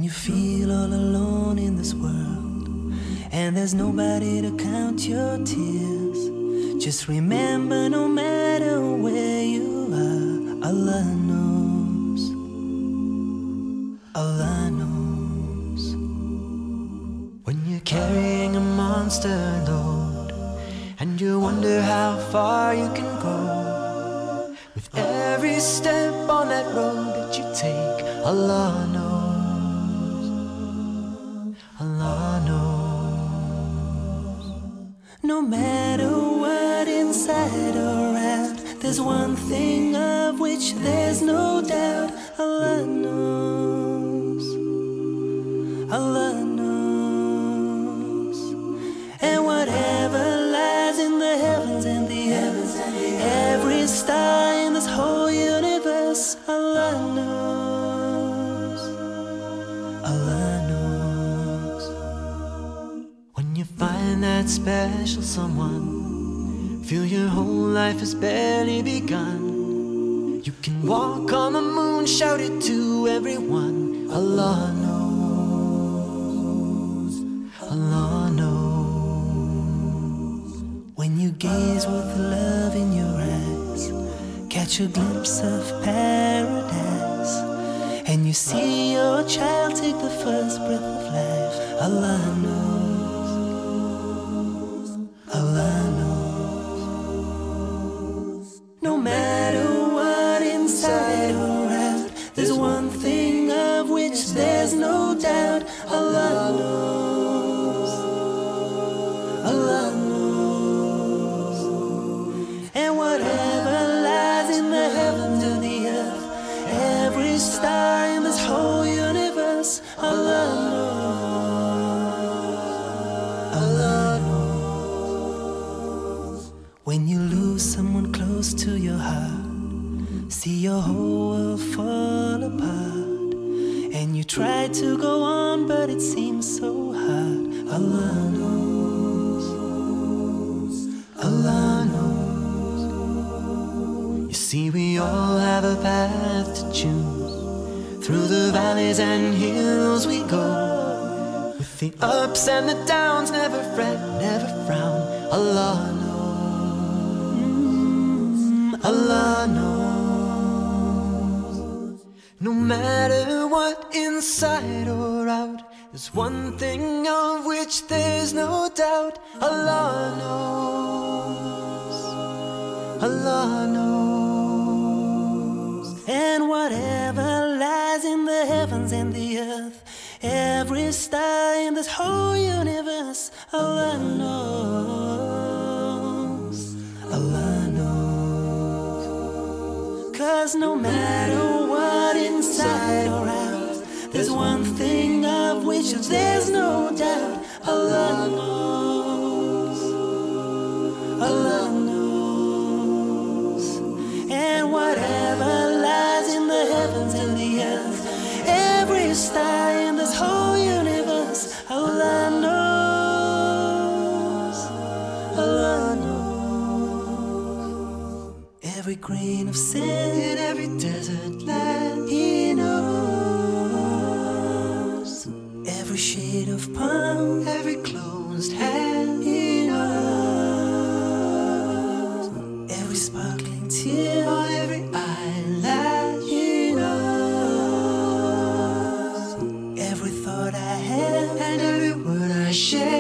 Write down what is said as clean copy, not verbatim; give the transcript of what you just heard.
you feel all alone in this world and there's nobody to count your tears, just remember, no matter where you are, Allah knows. Allah knows. When you're carrying a monster load and you wonder how far you can go, with every step on that road that you take, Allah knows. Allah knows. No matter what, inside or out, there's one thing of which there's no doubt. Allah knows. Allah knows. And whatever lies in the heavens and the earth, every star in this whole universe, Allah knows. Allah knows. When you find that special someone, feel your whole life has barely begun, you can walk on the moon, shout it to everyone, Allah knows. Allah knows. When you gaze with love in your eyes, catch a glimpse of paradise, and you see your child take the first breath of life, Allah knows. Allah knows. No matter what, inside or out, there's one thing of which there's no doubt. Allah knows. Allah knows. And whatever lies in the heavens and the earth, every star in this whole universe, Allah knows. Allah knows. When you lose someone close to your heart, see your whole world fall apart, and you try to go on but it seems so hard. Allah knows. Allah knows. You see, we all have a path to choose. Through the valleys and hills we go, with the ups and the downs, never fret, never frown. Allah knows. Allah knows. No matter what, inside or out, there's one thing of which there's no doubt. Allah knows. Allah knows. And whatever lies in the heavens and the earth, every star in this whole universe, Allah knows. Allah knows. 'Cause no matter what, inside or out, there's one thing of which there's no doubt. Allah knows. Allah knows. And whatever lies in the heavens and the earth, every star in this whole universe, Allah knows. Allah knows. Every grain of sand in every desert land, He knows. Every shade of palm, every closed hand, He knows. Every sparkling tear on every eyelash, He knows. Every thought I have and every word I share,